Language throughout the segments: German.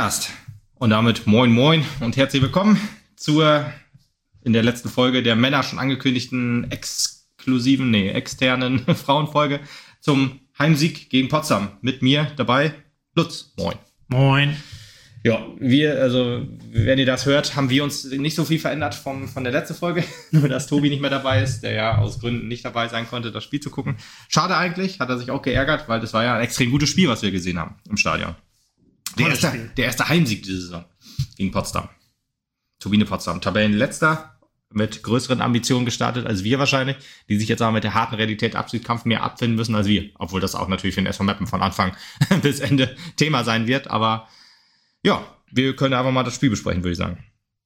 Podcast. Und damit moin moin und herzlich willkommen in der letzten Folge der Männer schon angekündigten externen Frauenfolge zum Heimsieg gegen Potsdam. Mit mir dabei Lutz. Moin. Moin. Ja, wenn ihr das hört, haben wir uns nicht so viel verändert von der letzten Folge. Nur, dass Tobi nicht mehr dabei ist, der ja aus Gründen nicht dabei sein konnte, das Spiel zu gucken. Schade eigentlich, hat er sich auch geärgert, weil das war ja ein extrem gutes Spiel, was wir gesehen haben im Stadion. Der erste Heimsieg diese Saison gegen Potsdam. Turbine Potsdam, Tabellenletzter, mit größeren Ambitionen gestartet als wir wahrscheinlich, die sich jetzt aber mit der harten Realität Abstiegskampf mehr abfinden müssen als wir. Obwohl das auch natürlich für den SV Meppen von Anfang bis Ende Thema sein wird, aber ja, wir können einfach mal das Spiel besprechen, würde ich sagen.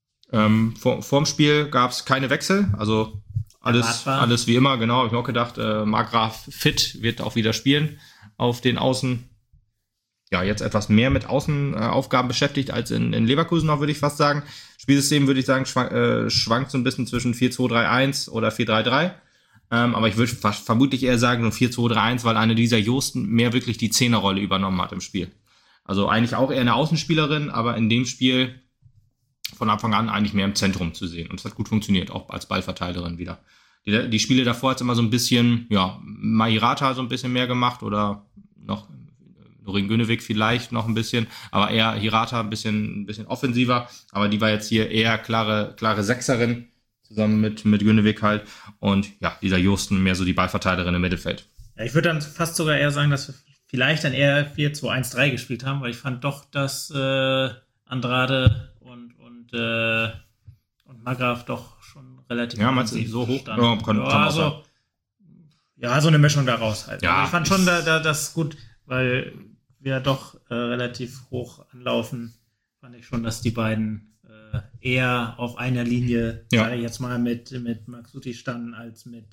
Vorm Spiel gab es keine Wechsel, also alles wie immer, genau. Ich habe auch gedacht, Markgraf fit, wird auch wieder spielen auf den Außen. Ja, jetzt etwas mehr mit Außenaufgaben beschäftigt als in Leverkusen noch, würde ich fast sagen. Spielsystem, würde ich sagen, schwankt so ein bisschen zwischen 4-2-3-1 oder 4-3-3. Aber ich würde vermutlich eher sagen, so 4-2-3-1, weil eine dieser Josten mehr wirklich die Zehnerrolle übernommen hat im Spiel. Also eigentlich auch eher eine Außenspielerin, aber in dem Spiel von Anfang an eigentlich mehr im Zentrum zu sehen. Und es hat gut funktioniert, auch als Ballverteilerin wieder. Die Spiele davor hat es immer so ein bisschen, ja, Mahirata so ein bisschen mehr gemacht oder noch Norin Günewig vielleicht noch ein bisschen, aber eher Hirata ein bisschen offensiver. Aber die war jetzt hier eher klare Sechserin, zusammen mit Günewig halt. Und ja, dieser Josten mehr so die Ballverteilerin im Mittelfeld. Ja, ich würde dann fast sogar eher sagen, dass wir vielleicht dann eher 4-2-1-3 gespielt haben, weil ich fand doch, dass Andrade und Markgraf doch schon relativ so hoch standen. So eine Mischung daraus halt. Ja, also ich fand schon das gut, weil wir doch relativ hoch anlaufen. Fand ich schon, dass die beiden eher auf einer Linie, sage ich jetzt mal, mit Maxuti standen als mit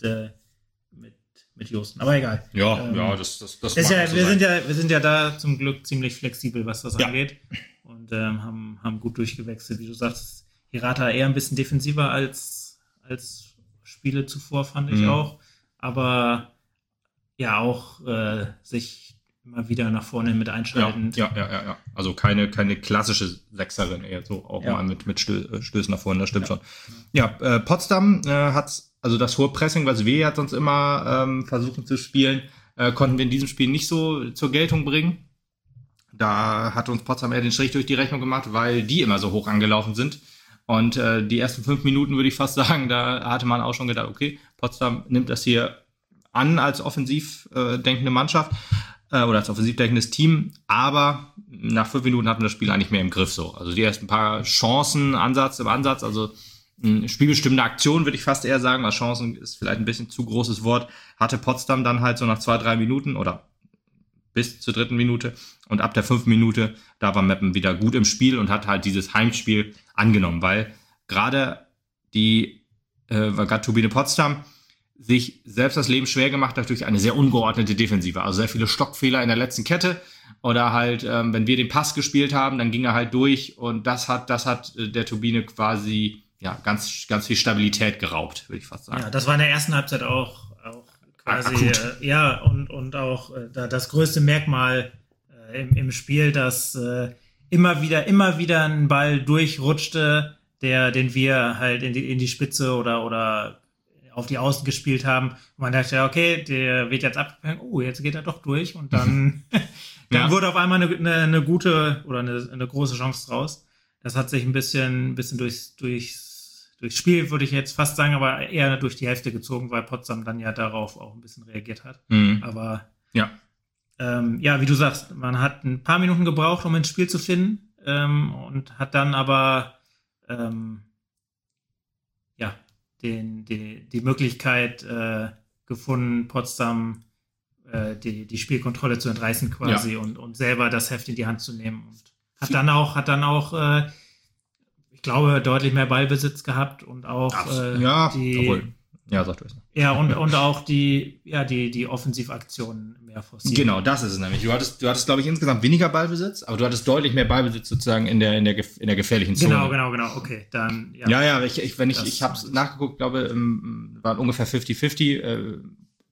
Josten. Aber egal. Das ist ja, wir sind ja da zum Glück ziemlich flexibel, was das angeht. Und haben gut durchgewechselt. Wie du sagst, Hirata eher ein bisschen defensiver als Spiele zuvor, fand ich auch. Aber ja, auch sich immer wieder nach vorne mit einschalten. Ja. Also keine klassische Sechserin, eher so auch mal mit Stößen nach vorne, das stimmt schon. Ja, Potsdam hat also das hohe Pressing, was wir ja sonst immer versuchen zu spielen, konnten wir in diesem Spiel nicht so zur Geltung bringen. Da hat uns Potsdam eher den Strich durch die Rechnung gemacht, weil die immer so hoch angelaufen sind. Und die ersten 5 Minuten, würde ich fast sagen, da hatte man auch schon gedacht, okay, Potsdam nimmt das hier an als offensiv denkende Mannschaft oder als offensiv denkendes Team. Aber nach 5 Minuten hatten wir das Spiel eigentlich mehr im Griff so. Also die ersten paar Chancen, im Ansatz, also spielbestimmende Aktion, würde ich fast eher sagen, weil Chancen ist vielleicht ein bisschen zu großes Wort, hatte Potsdam dann halt so nach 2-3 Minuten oder bis zur 3. Minute und ab der 5. Minute, da war Meppen wieder gut im Spiel und hat halt dieses Heimspiel angenommen, weil gerade Turbine Potsdam sich selbst das Leben schwer gemacht hat durch eine sehr ungeordnete Defensive, also sehr viele Stockfehler in der letzten Kette oder halt, wenn wir den Pass gespielt haben, dann ging er halt durch und das hat der Turbine quasi ganz, ganz viel Stabilität geraubt, würde ich fast sagen. Ja, das war in der ersten Halbzeit auch quasi, und auch das größte Merkmal im Spiel, dass immer wieder ein Ball durchrutschte, den wir halt in die Spitze oder auf die Außen gespielt haben. Und man dachte, ja, okay, der wird jetzt abgefangen, jetzt geht er doch durch und dann wurde auf einmal eine gute oder eine große Chance draus. Das hat sich ein bisschen durchs Spiel, würde ich jetzt fast sagen, aber eher durch die Hälfte gezogen, weil Potsdam dann ja darauf auch ein bisschen reagiert hat. Aber wie du sagst, man hat ein paar Minuten gebraucht, um ins Spiel zu finden und hat dann aber die Möglichkeit gefunden, Potsdam die Spielkontrolle zu entreißen quasi und selber das Heft in die Hand zu nehmen. Und hat dann auch ich glaube, deutlich mehr Ballbesitz gehabt und auch sag du es. Ja, und auch die Offensivaktionen mehr forciert. Genau, das ist es nämlich. Du hattest, glaube ich, insgesamt weniger Ballbesitz, aber du hattest deutlich mehr Ballbesitz sozusagen in der gefährlichen Zone. Genau. Okay, dann, ja. Ich habe es nachgeguckt, glaube, waren ungefähr 50-50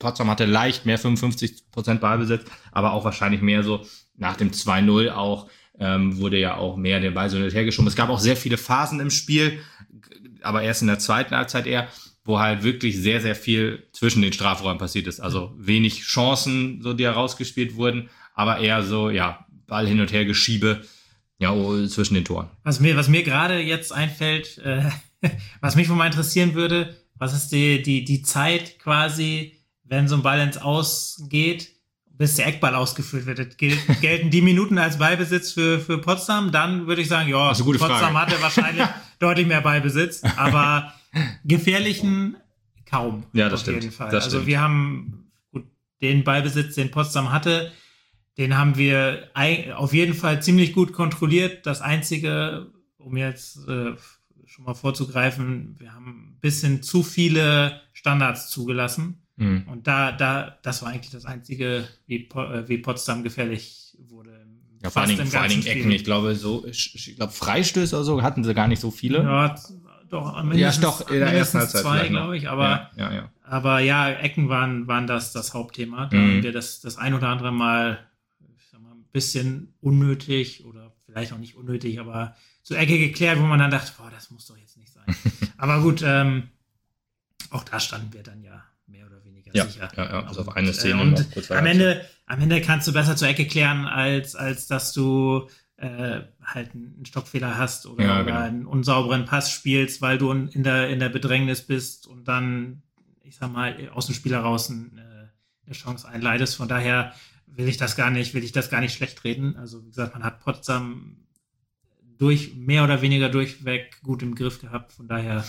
Potsdam hatte leicht mehr 55% Ballbesitz, aber auch wahrscheinlich mehr so nach dem 2-0 auch, wurde ja auch mehr den Ball so hin und her geschoben. Es gab auch sehr viele Phasen im Spiel, aber erst in der zweiten Halbzeit eher, wo halt wirklich sehr, sehr viel zwischen den Strafräumen passiert ist. Also wenig Chancen, so die herausgespielt wurden, aber eher so, ja, Ball hin und her Geschiebe, ja, zwischen den Toren. Was mir gerade jetzt einfällt, was mich wohl mal interessieren würde, was ist die Zeit quasi, wenn so ein Ball ins Aus geht, bis der Eckball ausgeführt wird? Gelten die Minuten als Ballbesitz für Potsdam? Dann würde ich sagen, ja, Potsdam hatte wahrscheinlich deutlich mehr Ballbesitz, aber gefährlichen kaum. Ja, das auf stimmt. jeden Fall. Das also stimmt. wir haben den Ballbesitz, den Potsdam hatte, den haben wir auf jeden Fall ziemlich gut kontrolliert. Das Einzige, um jetzt schon mal vorzugreifen, wir haben ein bisschen zu viele Standards zugelassen. Und das war eigentlich das Einzige, wie Potsdam gefährlich wurde. Ja, vor allen Dingen Ecken. Ich glaube, Freistöße oder so hatten sie gar nicht so viele. Ja, doch, mindestens in der ersten Halbzeit 2, glaube ich. Aber ja, Ecken waren das Hauptthema. Da haben wir das ein oder andere Mal, ich sag mal, ein bisschen unnötig oder vielleicht auch nicht unnötig, aber zur Ecke geklärt, wo man dann dachte, boah, das muss doch jetzt nicht sein. Aber gut, auch da standen wir dann ja mehr oder weniger sicher. Ja, also auf eine Szene. Und am Ende kannst du besser zur Ecke klären, als dass du halt einen Stockfehler hast oder einen unsauberen Pass spielst, weil du in der Bedrängnis bist und dann, ich sag mal, aus dem Spiel heraus eine Chance einleitest. Von daher will ich das gar nicht schlecht reden. Also wie gesagt, man hat Potsdam mehr oder weniger durchweg gut im Griff gehabt. Von daher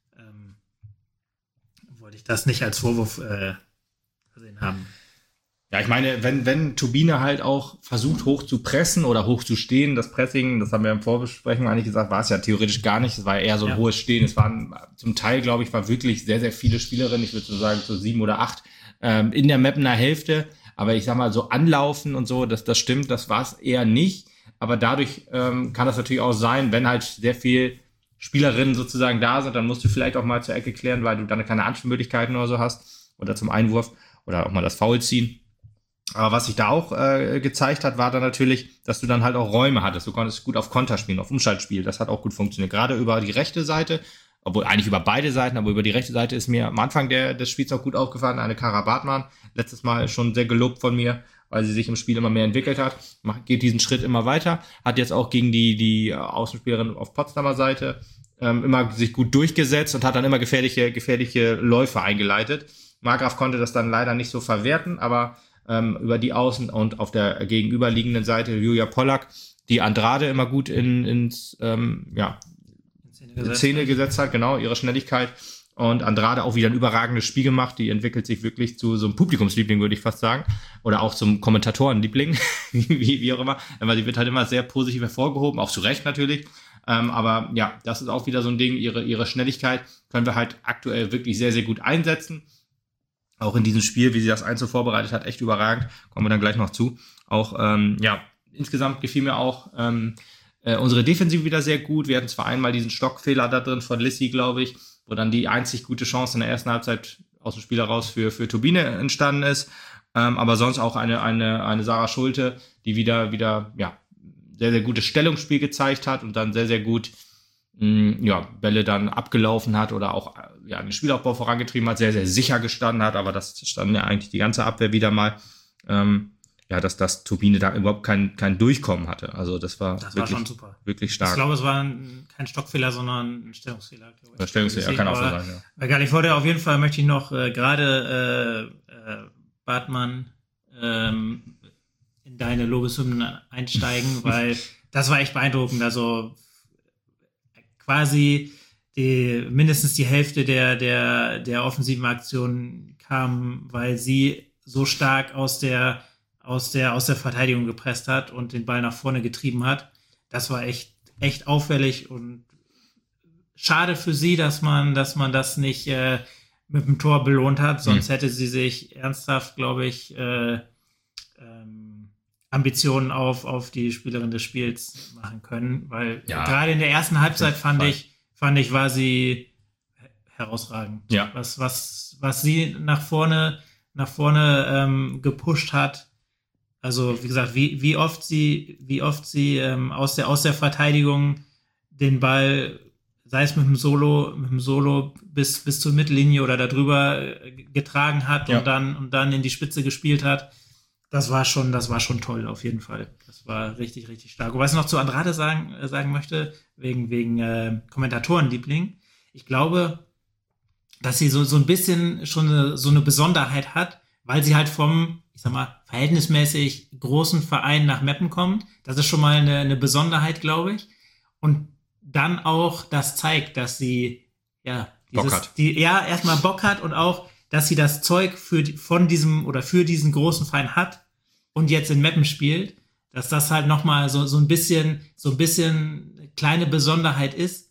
wollte ich das nicht als Vorwurf gesehen haben. Ja, ich meine, wenn Turbine halt auch versucht, hoch zu pressen oder hoch zu stehen, das Pressing, das haben wir im Vorbesprechung eigentlich gesagt, war es ja theoretisch gar nicht. Es war eher so ein hohes Stehen. Es waren zum Teil, glaube ich, war wirklich sehr, sehr viele Spielerinnen, ich würde so sagen, so 7 oder 8 in der Mappener Hälfte. Aber ich sag mal, so anlaufen und so, das stimmt, das war es eher nicht. Aber dadurch kann das natürlich auch sein, wenn halt sehr viel Spielerinnen sozusagen da sind, dann musst du vielleicht auch mal zur Ecke klären, weil du dann keine Anspielmöglichkeiten oder so hast oder zum Einwurf oder auch mal das Foul ziehen. Aber was sich da auch gezeigt hat, war dann natürlich, dass du dann halt auch Räume hattest. Du konntest gut auf Konter spielen, auf Umschaltspiel. Das hat auch gut funktioniert. Gerade über die rechte Seite, obwohl eigentlich über beide Seiten, aber über die rechte Seite ist mir am Anfang des Spiels auch gut aufgefallen. Eine Kara Bartmann, letztes Mal schon sehr gelobt von mir, weil sie sich im Spiel immer mehr entwickelt hat. Geht diesen Schritt immer weiter. Hat jetzt auch gegen die Außenspielerin auf Potsdamer Seite immer sich gut durchgesetzt und hat dann immer gefährliche Läufe eingeleitet. Markgraf konnte das dann leider nicht so verwerten, aber über die Außen und auf der gegenüberliegenden Seite Julia Pollack, die Andrade immer gut in Szene gesetzt hat, genau, ihre Schnelligkeit. Und Andrade auch wieder ein überragendes Spiel gemacht. Die entwickelt sich wirklich zu so einem Publikumsliebling, würde ich fast sagen. Oder auch zum Kommentatorenliebling, wie auch immer. Aber sie wird halt immer sehr positiv hervorgehoben, auch zu Recht natürlich. Aber ja, das ist auch wieder so ein Ding. Ihre Schnelligkeit können wir halt aktuell wirklich sehr, sehr gut einsetzen. Auch in diesem Spiel, wie sie das Einzel vorbereitet hat, echt überragend. Kommen wir dann gleich noch zu. Auch, insgesamt gefiel mir auch unsere Defensive wieder sehr gut. Wir hatten zwar einmal diesen Stockfehler da drin von Lissy, glaube ich, wo dann die einzig gute Chance in der ersten Halbzeit aus dem Spiel heraus für Turbine entstanden ist. Aber sonst auch eine Sarah Schulte, die wieder sehr, sehr gutes Stellungsspiel gezeigt hat und dann sehr, sehr gut Bälle dann abgelaufen hat oder auch den Spielaufbau vorangetrieben hat, sehr, sehr sicher gestanden hat, aber das stand ja eigentlich die ganze Abwehr wieder mal, dass Turbine da überhaupt kein Durchkommen hatte. Also das war schon super. Wirklich stark. Ich glaube, es war kein Stockfehler, sondern ein Stellungsfehler. Stellungsfehler kann auch so sein, ja. Egal, ich wollte auf jeden Fall, möchte ich noch gerade Bartmann in deine Lobeshymnen einsteigen, weil das war echt beeindruckend. Also quasi mindestens die Hälfte der offensiven Aktionen kam, weil sie so stark aus der Verteidigung gepresst hat und den Ball nach vorne getrieben hat. Das war echt auffällig und schade für sie, dass man das nicht mit dem Tor belohnt hat. Sonst hätte sie sich ernsthaft, glaube ich, Ambitionen auf die Spielerin des Spiels machen können, weil gerade in der ersten Halbzeit fand ich, war sie herausragend. Ja. Was sie nach vorne nach vorne gepusht hat. Also wie gesagt, wie oft sie aus der Verteidigung den Ball, sei es mit dem Solo bis zur Mittellinie oder darüber getragen hat und dann in die Spitze gespielt hat. Das war schon toll, auf jeden Fall. Das war richtig, richtig stark. Und was ich noch zu Andrade sagen möchte, wegen Kommentatorenliebling, ich glaube, dass sie so ein bisschen schon so eine Besonderheit hat, weil sie halt vom, ich sag mal, verhältnismäßig großen Verein nach Meppen kommt. Das ist schon mal eine Besonderheit, glaube ich. Und dann auch das zeigt, dass sie Bock hat. Erstmal Bock hat und auch, dass sie das Zeug für diesen großen Verein hat und jetzt in Meppen spielt, dass das halt nochmal so ein bisschen kleine Besonderheit ist,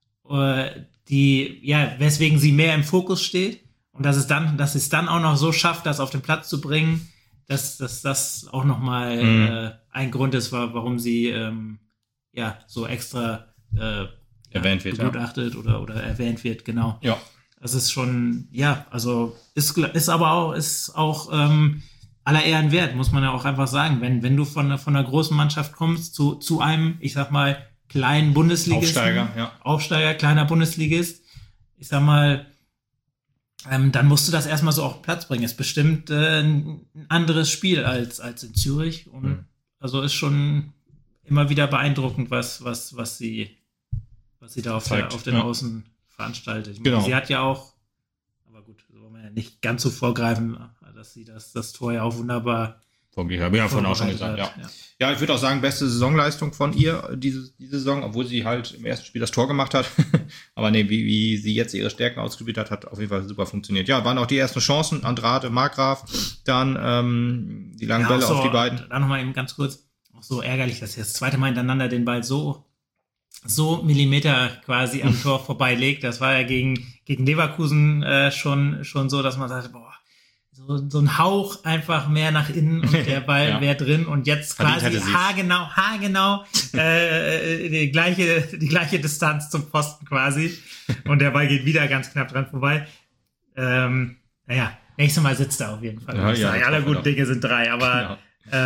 weswegen sie mehr im Fokus steht und dass es dann auch noch so schafft, das auf den Platz zu bringen, dass das auch nochmal ein Grund ist, warum sie so extra erwähnt wird, begutachtet oder erwähnt wird, genau. Ja. Das ist schon, also ist auch aller Ehren wert, muss man ja auch einfach sagen. Wenn du von einer großen Mannschaft kommst zu einem, ich sag mal, kleinen Bundesligisten, Aufsteiger, kleiner Bundesligist, ich sag mal, dann musst du das erstmal so auf den Platz bringen. Ist bestimmt ein anderes Spiel als in Zürich. Und also ist schon immer wieder beeindruckend, was sie da auf den Außen veranstaltet. Genau. Sie hat ja auch, aber gut, so wollen wir ja nicht ganz so vorgreifen, dass sie das Tor ja auch wunderbar vorgeht. Habe ich ja vorhin auch schon gesagt, ja. Ich würde auch sagen, beste Saisonleistung von ihr diese Saison, obwohl sie halt im ersten Spiel das Tor gemacht hat. Aber nee, wie sie jetzt ihre Stärken ausgespielt hat auf jeden Fall super funktioniert. Ja, waren auch die ersten Chancen, Andrade, Markgraf, dann die langen Bälle auf die beiden. Dann nochmal eben ganz kurz, auch so ärgerlich, dass sie das zweite Mal hintereinander den Ball so Millimeter quasi am Tor vorbeilegt. Das war ja gegen Leverkusen schon so, dass man sagte, boah, so ein Hauch einfach mehr nach innen und der Ball wäre drin und jetzt quasi haargenau die gleiche Distanz zum Pfosten quasi und der Ball geht wieder ganz knapp dran vorbei. Nächstes Mal sitzt er auf jeden Fall. Alle guten Dinge sind 3, aber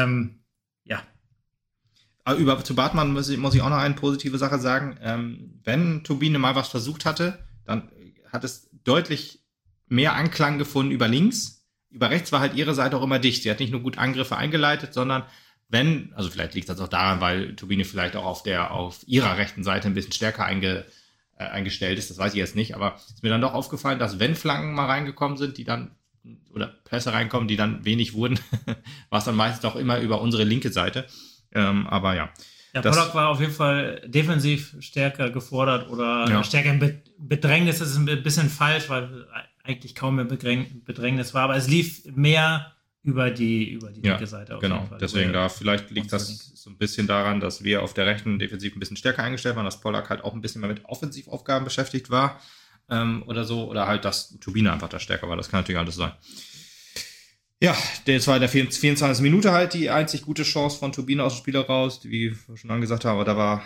zu Bartmann muss ich auch noch eine positive Sache sagen. Wenn Turbine mal was versucht hatte, dann hat es deutlich mehr Anklang gefunden über links. Über rechts war halt ihre Seite auch immer dicht. Sie hat nicht nur gut Angriffe eingeleitet, sondern also vielleicht liegt das auch daran, weil Turbine vielleicht auch auf ihrer rechten Seite ein bisschen stärker eingestellt ist. Das weiß ich jetzt nicht, aber es ist mir dann doch aufgefallen, dass wenn Flanken mal reingekommen sind, die dann oder Pässe reinkommen, die dann wenig wurden, war es dann meistens doch immer über unsere linke Seite. Aber ja. Ja, Pollock war auf jeden Fall defensiv stärker gefordert oder stärker in Bedrängnis. Das ist ein bisschen falsch, weil eigentlich kaum mehr Bedrängnis war, aber es lief mehr über die linke Seite. Auf jeden Fall. Deswegen vielleicht liegt das so ein bisschen daran, dass wir auf der rechten defensiv ein bisschen stärker eingestellt waren, dass Pollock halt auch ein bisschen mehr mit Offensivaufgaben beschäftigt war oder so, oder halt, dass Turbine einfach da stärker war. Das kann natürlich alles sein. Ja, das war in der 24. Minute halt die einzig gute Chance von Turbine aus dem Spiel raus, wie wir schon angesagt haben, aber da war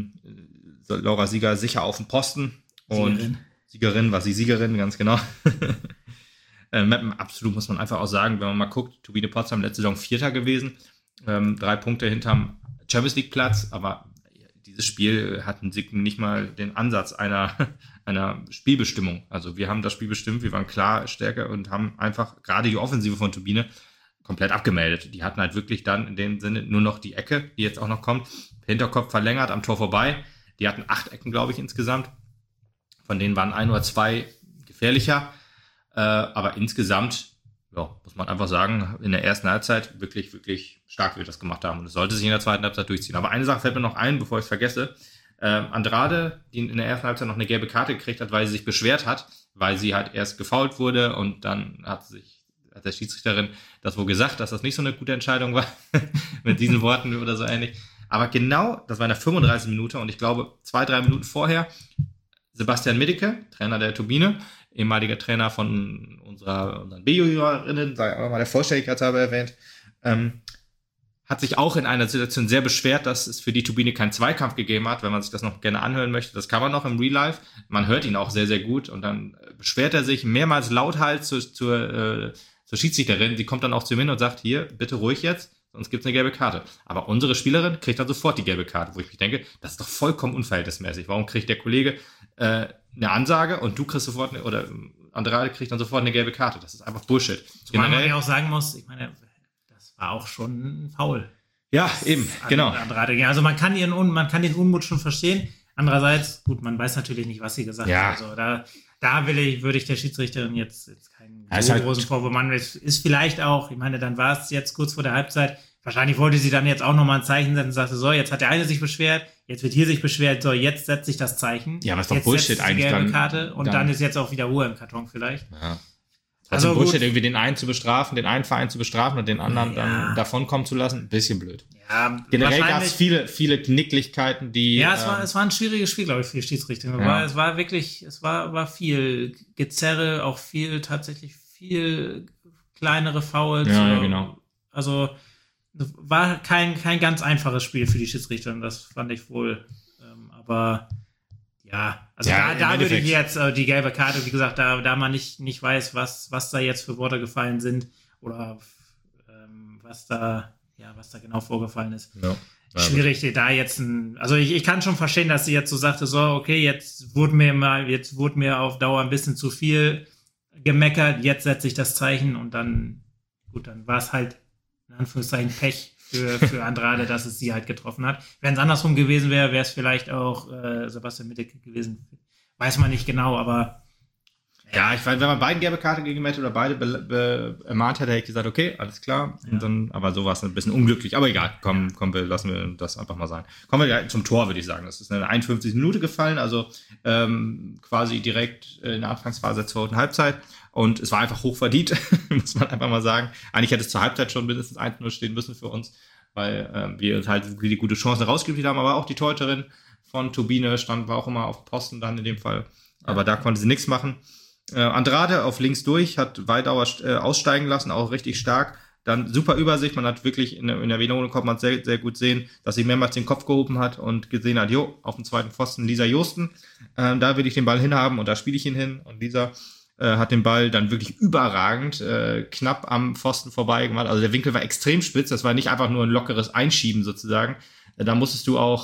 Laura Sieger sicher auf dem Posten. Siegerin, war sie Siegerin, ganz genau. Meppen, absolut, muss man einfach auch sagen, wenn man mal guckt, Turbine Potsdam letzte Saison Vierter gewesen, 3 Punkte hinterm Champions League Platz, aber dieses Spiel hatten nicht mal den Ansatz einer Spielbestimmung. Also wir haben das Spiel bestimmt, wir waren klar stärker und haben einfach gerade die Offensive von Turbine komplett abgemeldet. Die hatten halt wirklich dann in dem Sinne nur noch die Ecke, die jetzt auch noch kommt, Hinterkopf verlängert, am Tor vorbei. Die hatten 8 Ecken, glaube ich, insgesamt. Von denen waren 1 oder 2 gefährlicher. Aber insgesamt, muss man einfach sagen, in der ersten Halbzeit wirklich, wirklich stark, wie wir das gemacht haben. Und es sollte sich in der zweiten Halbzeit durchziehen. Aber eine Sache fällt mir noch ein, bevor ich es vergesse. Andrade, die in der ersten Halbzeit noch eine gelbe Karte gekriegt hat, weil sie sich beschwert hat, weil sie halt erst gefoult wurde und dann hat der Schiedsrichterin das wohl gesagt, dass das nicht so eine gute Entscheidung war, mit diesen Worten oder so ähnlich. Aber genau, das war in der 35. Minute und ich glaube 2-3 Minuten vorher, Sebastian Middeke, Trainer der Turbine, ehemaliger Trainer von unseren B-Juniorinnen, sei auch mal der Vollständigkeit halber erwähnt, hat sich auch in einer Situation sehr beschwert, dass es für die Turbine keinen Zweikampf gegeben hat, wenn man sich das noch gerne anhören möchte. Das kann man noch im Real Life. Man hört ihn auch sehr, sehr gut und dann beschwert er sich mehrmals lauthals zur zur Schiedsrichterin, die kommt dann auch zu mir hin und sagt, hier, bitte ruhig jetzt, sonst gibt's eine gelbe Karte. Aber unsere Spielerin kriegt dann sofort die gelbe Karte, wo ich mich denke, das ist doch vollkommen unverhältnismäßig. Warum kriegt der Kollege eine Ansage und du kriegst sofort, oder Andrade kriegt dann sofort eine gelbe Karte? Das ist einfach Bullshit. Zumal man ja auch sagen muss, ich meine, das war auch schon ein Foul. Ja, eben, genau. Andrade. Also man kann den Unmut schon verstehen. Andererseits, gut, man weiß natürlich nicht, was sie gesagt hat. Also da würde ich der Schiedsrichterin jetzt keinen so großen Vorwurf machen. Es ist vielleicht auch, ich meine, dann war es jetzt kurz vor der Halbzeit. Wahrscheinlich wollte sie dann jetzt auch nochmal ein Zeichen setzen und sagte, so, jetzt hat der eine sich beschwert, jetzt wird hier sich beschwert, so, jetzt setze ich das Zeichen. Ja, was doch jetzt Bullshit eigentlich die gelbe Karte und dann ist jetzt auch wieder Ruhe im Karton vielleicht. Ja. Also Bullshit, irgendwie den einen zu bestrafen, den einen Verein zu bestrafen und den anderen dann davonkommen zu lassen, ein bisschen blöd. Ja, generell gab es viele Knicklichkeiten, die... Ja, es war ein schwieriges Spiel, glaube ich, für die Schiedsrichter. Es war wirklich, war viel Gezerre, auch tatsächlich viel kleinere Fouls. Ja, genau. Also war kein ganz einfaches Spiel für die Schiedsrichter, das fand ich wohl. Aber ja, also da würde ich jetzt die gelbe Karte, wie gesagt, da man nicht weiß, was da jetzt für Worte gefallen sind oder was da genau vorgefallen ist. Ja. Schwierig, da jetzt also ich kann schon verstehen, dass sie jetzt so sagte, so, okay, jetzt wurde mir auf Dauer ein bisschen zu viel gemeckert, jetzt setze ich das Zeichen und dann war es halt in Anführungszeichen Pech für Andrade, dass es sie halt getroffen hat. Wenn es andersrum gewesen wäre, wäre es vielleicht auch Sebastian Mittig gewesen. Weiß man nicht genau, aber ja, ich weiß, wenn man beiden gelbe Karte gegen hätte oder beide ermahnt hätte, hätte ich gesagt, okay, alles klar. Ja. Und dann, aber so war es ein bisschen unglücklich. Aber egal, komm, lassen wir das einfach mal sein. Kommen wir zum Tor, würde ich sagen. Das ist eine 51. Minute gefallen, also quasi direkt in der Anfangsphase der zweiten Halbzeit. Und es war einfach hochverdient, muss man einfach mal sagen. Eigentlich hätte es zur Halbzeit schon mindestens 1-0 stehen müssen für uns, weil wir uns halt die gute Chancen rausgespielt haben. Aber auch die Torhüterin von Turbine war auch immer auf dem Posten dann in dem Fall. Aber da konnte sie nichts machen. Andrade auf links durch, hat Weidauer aussteigen lassen, auch richtig stark. Dann super Übersicht, man hat wirklich in der Wiederholung konnte man sehr, sehr gut sehen, dass sie mehrmals den Kopf gehoben hat und gesehen hat, auf dem zweiten Pfosten Lisa Josten, da will ich den Ball hinhaben und da spiele ich ihn hin. Und Lisa hat den Ball dann wirklich überragend knapp am Pfosten vorbei gemacht. Also der Winkel war extrem spitz, das war nicht einfach nur ein lockeres Einschieben sozusagen. Da musstest du auch,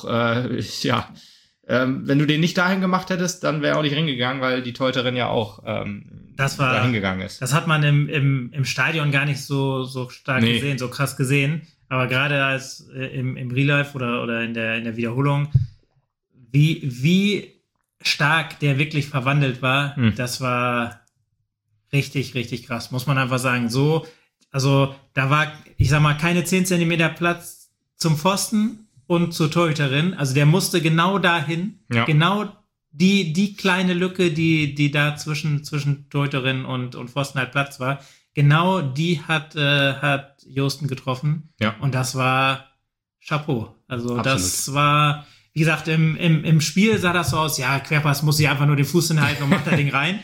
wenn du den nicht dahin gemacht hättest, dann wäre er auch nicht reingegangen, weil die Torhüterin ja auch dahin gegangen ist. Das hat man im Stadion gar nicht so stark gesehen, so krass gesehen. Aber gerade als im Real Life oder in der Wiederholung, wie stark der wirklich verwandelt war, das war richtig, richtig krass, muss man einfach sagen. So, also da war, ich sag mal, keine 10 Zentimeter Platz zum Pfosten und zur Torhüterin, also der musste genau dahin, genau die kleine Lücke, die da zwischen Torhüterin und Pfosten halt Platz war, genau die hat Josten getroffen. Ja. Und das war Chapeau. Also absolut. Das war, wie gesagt, im Spiel sah das so aus, ja, Querpass muss sie einfach nur den Fuß hinhalten und macht das Ding rein.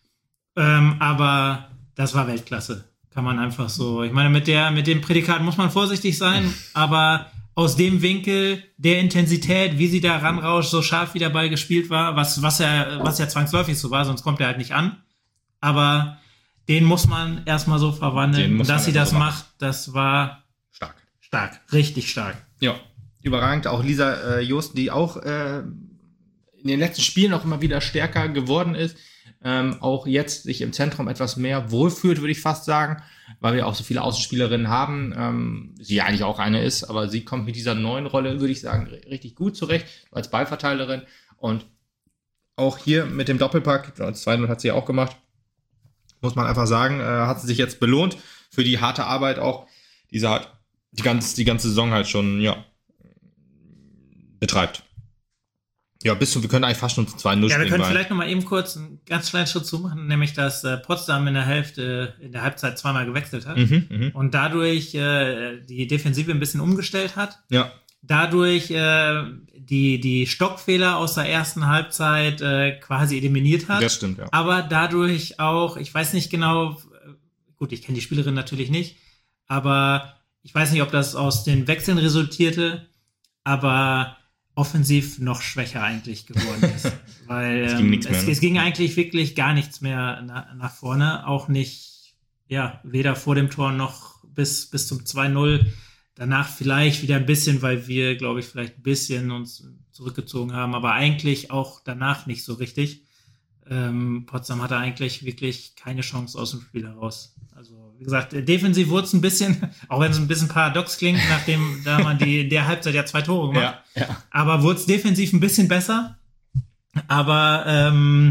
Aber das war Weltklasse. Kann man einfach so, ich meine, mit dem Prädikat muss man vorsichtig sein, aber aus dem Winkel, der Intensität, wie sie da ranrauscht, so scharf wie der Ball gespielt war, was ja zwangsläufig so war, sonst kommt er halt nicht an. Aber den muss man erstmal so verwandeln. Und dass sie das macht, das war stark, richtig stark. Ja, überragend. Auch Lisa Josten, die auch in den letzten Spielen auch immer wieder stärker geworden ist, auch jetzt sich im Zentrum etwas mehr wohlfühlt, würde ich fast sagen, weil wir auch so viele Außenspielerinnen haben. Sie eigentlich auch eine ist, aber sie kommt mit dieser neuen Rolle, würde ich sagen, richtig gut zurecht als Ballverteilerin. Und auch hier mit dem Doppelpack, als 2-0 hat sie ja auch gemacht, muss man einfach sagen, hat sie sich jetzt belohnt für die harte Arbeit auch, die sie hat die ganze Saison halt schon, betreibt. Ja, wir können eigentlich fast schon zu 2-0 springen. Ja, wir können vielleicht noch mal eben kurz einen ganz kleinen Schritt zumachen, nämlich, dass Potsdam in der Halbzeit zweimal gewechselt hat und dadurch die Defensive ein bisschen umgestellt hat. Ja. Dadurch die Stockfehler aus der ersten Halbzeit quasi eliminiert hat. Das stimmt, ja. Aber dadurch auch, ich weiß nicht genau, gut, ich kenne die Spielerin natürlich nicht, aber ich weiß nicht, ob das aus den Wechseln resultierte, aber offensiv noch schwächer eigentlich geworden ist. Weil es ging eigentlich wirklich gar nichts mehr nach vorne, auch nicht weder vor dem Tor noch bis zum 2-0. Danach vielleicht wieder ein bisschen, weil wir, glaube ich, vielleicht ein bisschen uns zurückgezogen haben, aber eigentlich auch danach nicht so richtig. Potsdam hatte eigentlich wirklich keine Chance aus dem Spiel heraus. Also, wie gesagt, defensiv wurde es ein bisschen, auch wenn es ein bisschen paradox klingt, nachdem da man in der Halbzeit ja 2 Tore gemacht. Ja. Aber wurde es defensiv ein bisschen besser. Aber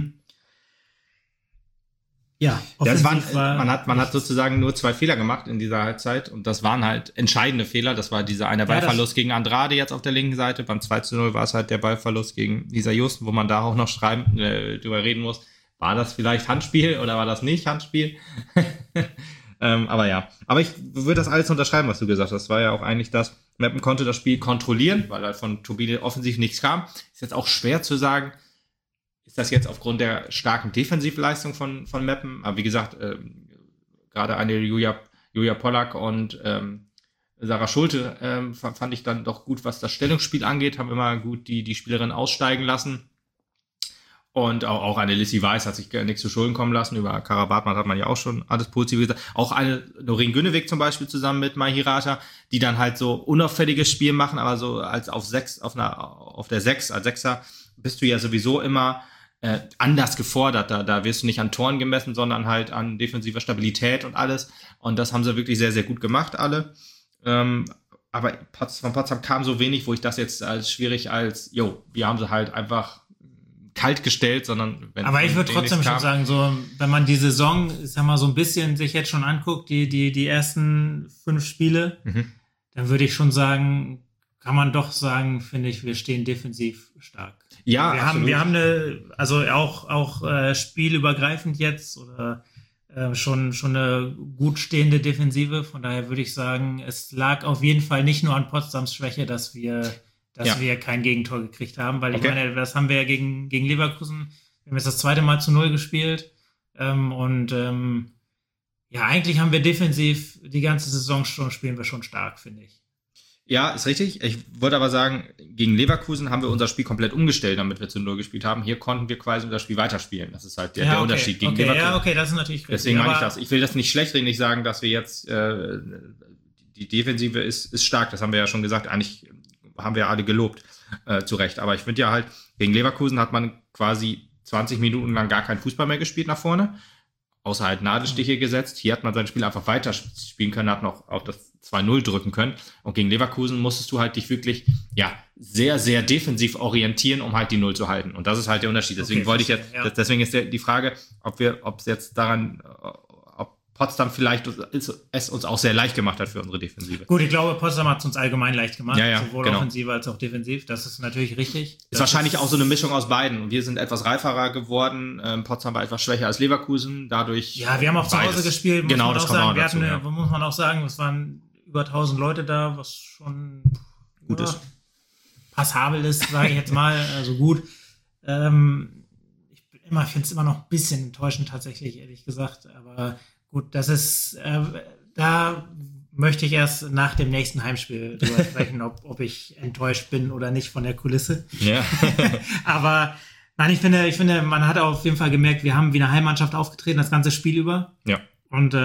man hat sozusagen nur 2 Fehler gemacht in dieser Halbzeit und das waren halt entscheidende Fehler. Das war dieser eine Ballverlust gegen Andrade jetzt auf der linken Seite. Beim 2-0 war es halt der Ballverlust gegen Lisa Justen, wo man da auch noch drüber reden muss. War das vielleicht Handspiel oder war das nicht Handspiel? Aber ich würde das alles unterschreiben, was du gesagt hast. Das war ja auch eigentlich das, Meppen konnte das Spiel kontrollieren, weil halt von Turbine offensiv nichts kam. Ist jetzt auch schwer zu sagen, ist das jetzt aufgrund der starken Defensivleistung von Meppen? Aber wie gesagt, gerade eine Julia Pollack und Sarah Schulte fand ich dann doch gut, was das Stellungsspiel angeht, haben immer gut die Spielerin aussteigen lassen. Und auch eine Lissy Weiß hat sich nichts zu Schulden kommen lassen. Über Kara Bartmann hat man ja auch schon alles positiv gesagt. Auch eine Doreen Günnewig zum Beispiel zusammen mit Mai Hirata, die dann halt so unauffälliges Spiel machen, aber so als auf der 6, als Sechser bist du ja sowieso immer anders gefordert. Da wirst du nicht an Toren gemessen, sondern halt an defensiver Stabilität und alles. Und das haben sie wirklich sehr, sehr gut gemacht, alle. Aber von Potsdam kam so wenig, wo ich das jetzt wir haben sie halt einfach kalt gestellt, sondern aber ich würde trotzdem schon sagen, so, wenn man die Saison, ich sag mal, so ein bisschen sich jetzt schon anguckt, die ersten 5 Spiele, dann würde ich schon sagen, kann man doch sagen, finde ich, wir stehen defensiv stark. Ja, wir haben also auch spielübergreifend jetzt oder schon eine gut stehende Defensive. Von daher würde ich sagen, es lag auf jeden Fall nicht nur an Potsdams Schwäche, dass wir kein Gegentor gekriegt haben, weil ich meine, das haben wir ja gegen Leverkusen, wir haben jetzt das 2. Mal zu 0 gespielt eigentlich haben wir defensiv die ganze Saison schon, spielen wir schon stark, finde ich. Ja, ist richtig. Ich wollte aber sagen, gegen Leverkusen haben wir unser Spiel komplett umgestellt, damit wir zu 0 gespielt haben. Hier konnten wir quasi unser Spiel weiterspielen. Das ist halt der Unterschied gegen Leverkusen. Ja, okay, das ist natürlich richtig. Deswegen meine ich das. Ich will das nicht schlecht reden, nicht sagen, dass wir jetzt die Defensive ist stark. Das haben wir ja schon gesagt. Eigentlich haben wir alle gelobt, zu Recht. Aber ich finde ja halt, gegen Leverkusen hat man quasi 20 Minuten lang gar keinen Fußball mehr gespielt nach vorne. Außer halt Nadelstiche gesetzt. Hier hat man sein Spiel einfach weiterspielen können, hat noch auf das 2-0 drücken können. Und gegen Leverkusen musstest du halt dich wirklich, sehr, sehr defensiv orientieren, um halt die 0 zu halten. Und das ist halt der Unterschied. Deswegen deswegen ist die Frage, ob es jetzt daran, ob Potsdam vielleicht es uns auch sehr leicht gemacht hat für unsere Defensive. Gut, ich glaube, Potsdam hat es uns allgemein leicht gemacht, sowohl genau. offensiv als auch defensiv. Das ist natürlich richtig. Ist wahrscheinlich auch so eine Mischung aus beiden. Und wir sind etwas reiferer geworden. Potsdam war etwas schwächer als Leverkusen. Dadurch. Ja, wir haben auch zu Hause gespielt. Muss man auch sagen, es waren über 1000 Leute da, was schon gut ist. Passabel ist, sage ich jetzt mal. Also gut. Ich finde es immer noch ein bisschen enttäuschend tatsächlich, ehrlich gesagt. Aber gut, das ist, da möchte ich erst nach dem nächsten Heimspiel drüber sprechen, ob ich enttäuscht bin oder nicht von der Kulisse. Ja. Aber nein, ich finde, man hat auf jeden Fall gemerkt, wir haben wie eine Heimmannschaft aufgetreten, das ganze Spiel über. Ja. Und